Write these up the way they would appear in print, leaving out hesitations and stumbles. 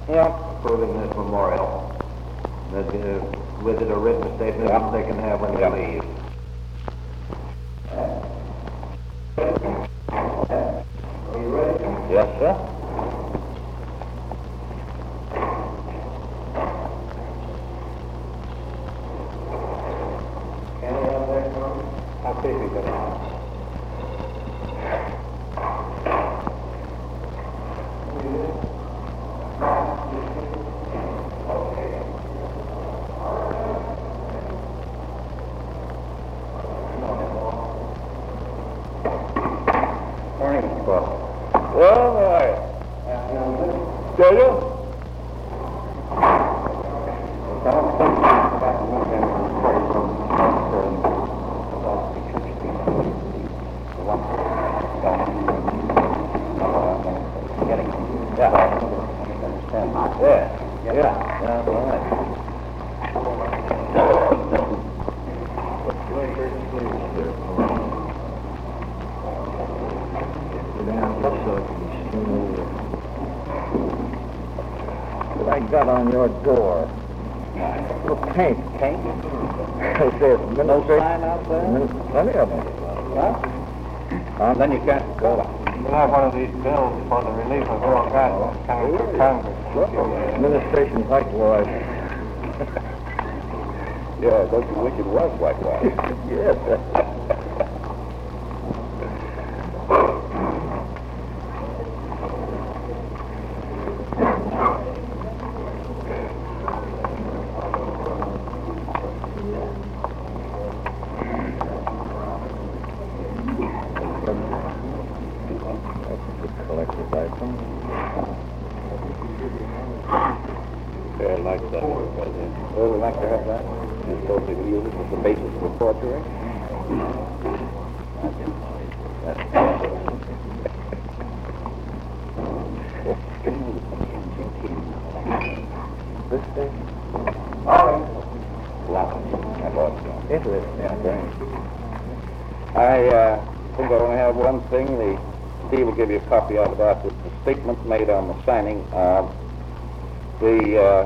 Yeah. approving this memorial. That, with it a written statement that they can have when they leave. Yes, sir. Can you have that, Norman? I'll see if we can. Morning, Mr. Boss. Well, all right. Do you? I got on your door. Look, paint. Paint? It says No sign out there? Plenty of them. Huh? Then you can't go. We'll have one of these bills for the relief of all kinds coming from Congress. Administration whitewash. Yeah, don't you wish it was whitewash? Yes. Collector's item. Yeah, like that. Oh, we'd like to have that. You're supposed to use it as the basis for forgery. This thing? I bought some. Interesting. Yeah, great. I think I only have one thing. Steve will give you a copy of that. It's the statement made on the signing of the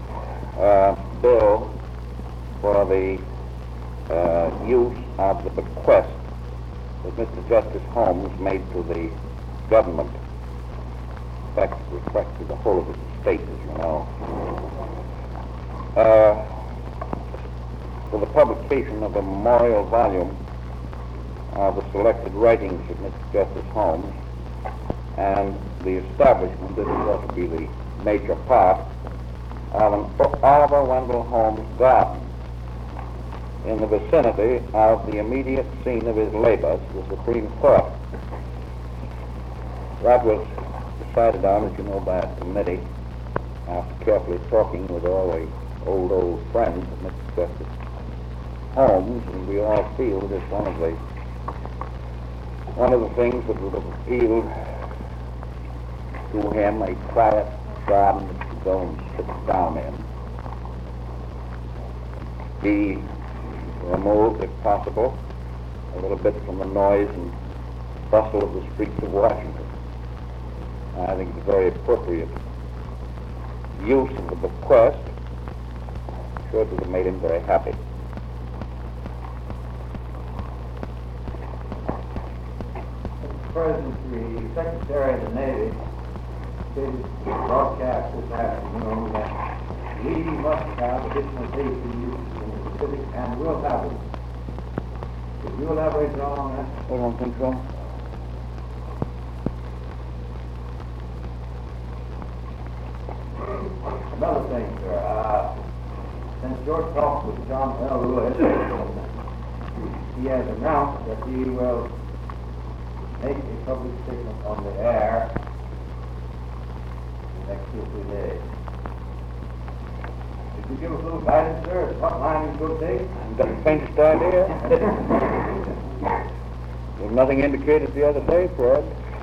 bill for the use of the bequest that Mr. Justice Holmes made to the government. In fact, it reflects the whole of his estate, as you know. For the publication of a memorial volume of the selected writings of Mr. Justice Holmes and the establishment, this is ought to be the major part, of an Oliver Wendell Holmes garden in the vicinity of the immediate scene of his labors, the Supreme Court. That was decided on, as you know, by a committee after carefully talking with all the old friends of Mr. Justice Holmes, and we all feel that it's one of the things that would have appealed to him, a quiet garden that you go and sit down in. He removed, if possible, a little bit from the noise and bustle of the streets of Washington. I think it's a very appropriate use of the bequest. I'm sure it would have made him very happy. Mr. President, the Secretary of the Navy stated broadcast this afternoon that we must have additional safety uses in the Pacific, and will have it. Could you elaborate on that? I don't think so. Another thing, sir, since your talk with John L. Lewis, he has announced that he will make a public statement on the air in the next 2 or 3 days. Could you give us a little guidance, sir, as what line he's going to take? I've got the faintest idea. There's nothing indicated the other day, Fred.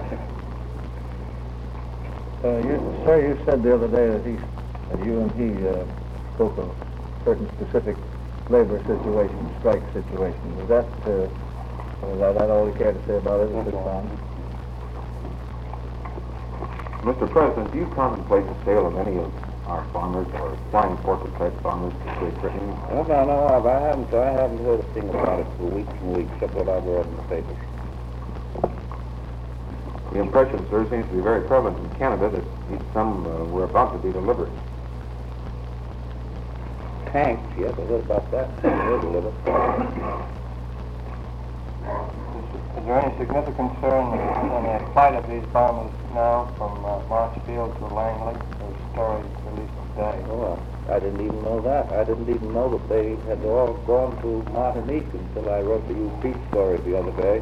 Sir, you said the other day that you and he spoke of certain specific labor situations, strike situations. Is that all you care to say about it at this time? Mr. President, do you contemplate the sale of any of our farmers or flying portrait type farmers to Great Britain? Well, no, I haven't heard a thing about it for weeks and weeks, except what I've read in the papers. The impression, sir, seems to be very prevalent in Canada that some were about to be delivered. Tanks, yes, I heard about that. They're delivered. Is there any significance, sir, in the flight of these farmers now from Marshfield to Langley? There's stories released today. Oh, I didn't even know that. I didn't even know that they had all gone to Martinique until I wrote the UP story the other day.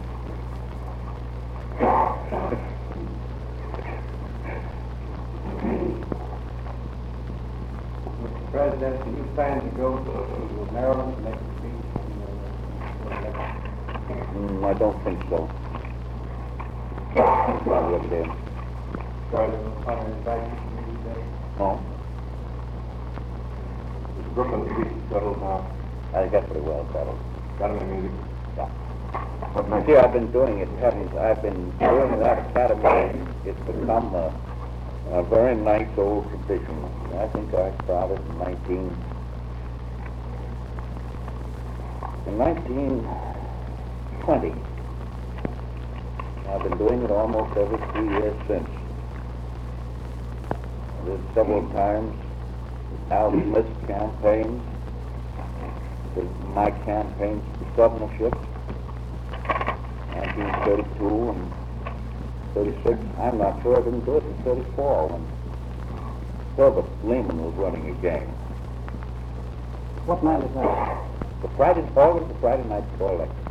Mr. President, do you plan to go to Maryland to make a speech? I don't think so. Probably up there. President Hunter is back today. No, Is Brooklyn speech settled now? I got pretty well settled. Got him in music? Yeah. What next? See, I've been doing it, I've been doing that academy. It's become a very nice old tradition. I think I started in 1920. I've been doing it almost every 3 years since. I did several times Al Smith's campaigns, did my campaigns for governorships, 1932 and 36. I'm not sure I didn't do it in 34 when Herbert Lehman was running again. What night is that? Always the Friday night before election.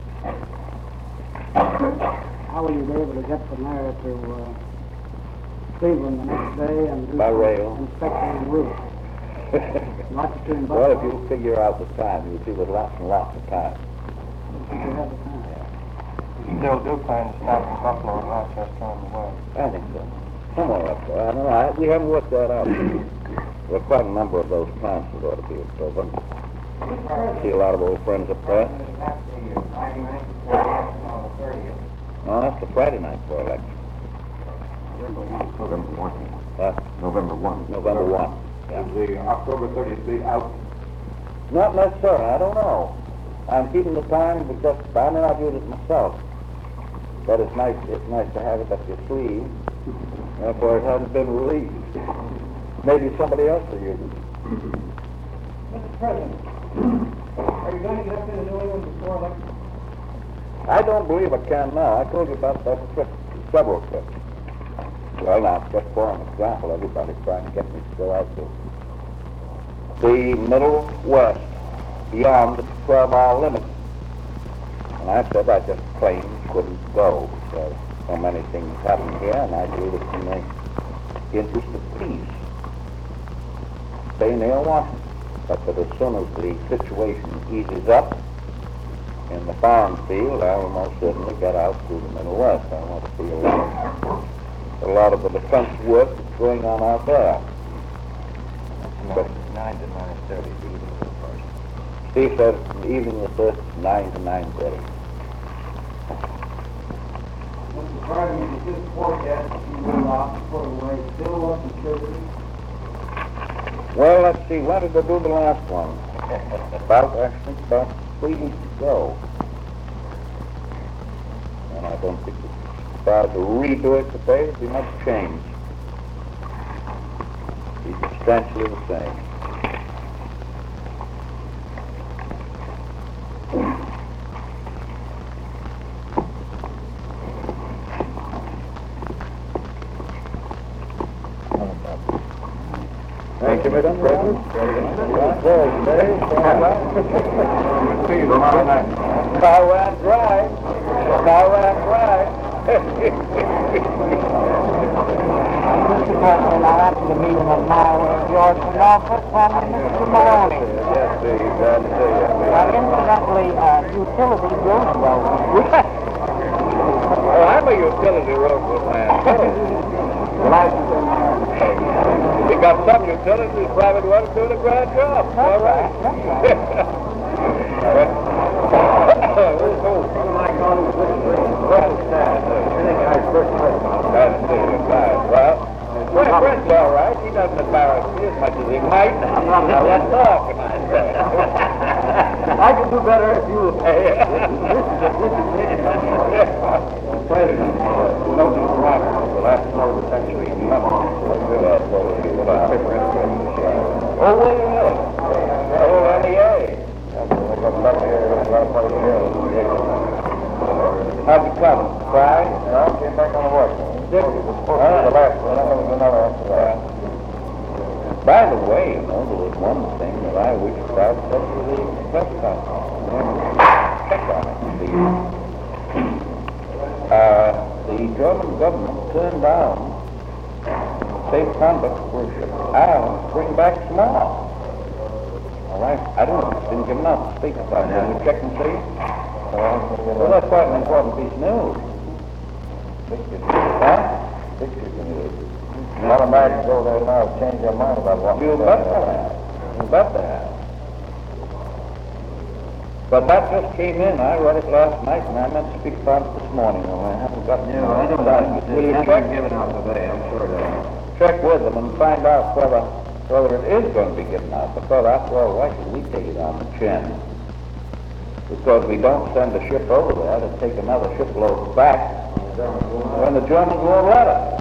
How will you be able to get from there to Cleveland the next day and do By some rail. inspection en route? Lots of doing Well, if buses. you figure out the time, you'll see with lots and lots of time. You have the time. Still do plan to stop in Buffalo and Rochester on the way. I think so. Somewhere up there. I don't know. We haven't worked that out. There are quite a number of those plants that ought to be at Dublin. See a lot of old friends up there. No, that's the Friday night for election. November 1. November 1. November 1. Yeah. Is the October 30th date out? Not necessarily. I don't know. I'm keeping the time because I may not use it myself. But it's nice to have it up your sleeve. Therefore, it hasn't been released. Maybe somebody else will use it. Mr. President, are you going to get up into New England before election? I don't believe I can now. I told you about that trip, several trips. Well, now, just for an example, everybody's trying to get me to go out to the Middle West, beyond the 12-hour limit. And I said I just plain couldn't go because so many things happen here, and I believe it's in the interest of peace. Stay near Washington. But that as soon as the situation eases up in the foreign field, I will most certainly get out to the Middle West. I want to see a lot of the defense work that's going on out there. That's 9 to 9:30, evening the first. Steve said evening the 1st, 9 to 9:30. Mr. President, is this forecast that you will put away still up in Churchill? Well, let's see. When did they do the last one? About 3 weeks ago. And I don't think if I were to redo it today, there'd be much change. It'd be substantially the same. Thank you, Mr. President. See you tomorrow night. Taiwan Drive. Taiwan Drive. Mr. President, I went to the meeting of my George from Norfolk and Mr. Maloney. Yes, sir, you glad to see you. Incidentally, utility road road. Oh, I'm a utility road man. We got some utilities, private ones doing a grand job. All right. Well, Now, let's talk. I can do better if you... President, Milton Roberts, the last quarter of the century in London. Oh, really? Oh, NEA. How'd you come? Fried? No, came back on the work. Did you? The last one, that was another after that. By the way, you know, there was one thing that I wish I'd said to the press conference. Check on it. The German government turned down safe conduct for Ireland to bring back small. All right? I don't know if it's been given out to speak about it. Can you check and see? Well, that's quite an important piece of news. Huh? A lot of Americans go there now have changed their mind about what... You bet they have. You bet they have. But that just came in. I read it last night, and I meant to speak about it this morning. Well, I haven't gotten to I don't know. Will you It check? hasn't given out today, I'm sure that. Check with them and find out whether it is going to be given out. Because after all, why should we take it on the chin? Because we don't send a ship over there to take another shipload back when the Germans won't let us.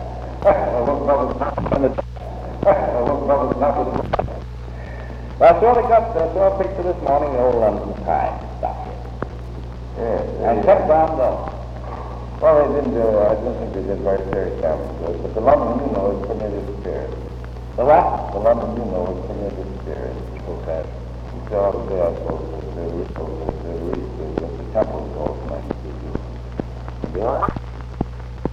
That's all I picked for this morning, the old London Times stuff. Yeah, And kept down though. well, they didn't do, I don't think they did very serious damage to it, but the London, you know, is committed to spirit. The what? The London, you know, is committed to spirit. Okay. You saw the day, I suppose, the temple goes, man. Yeah.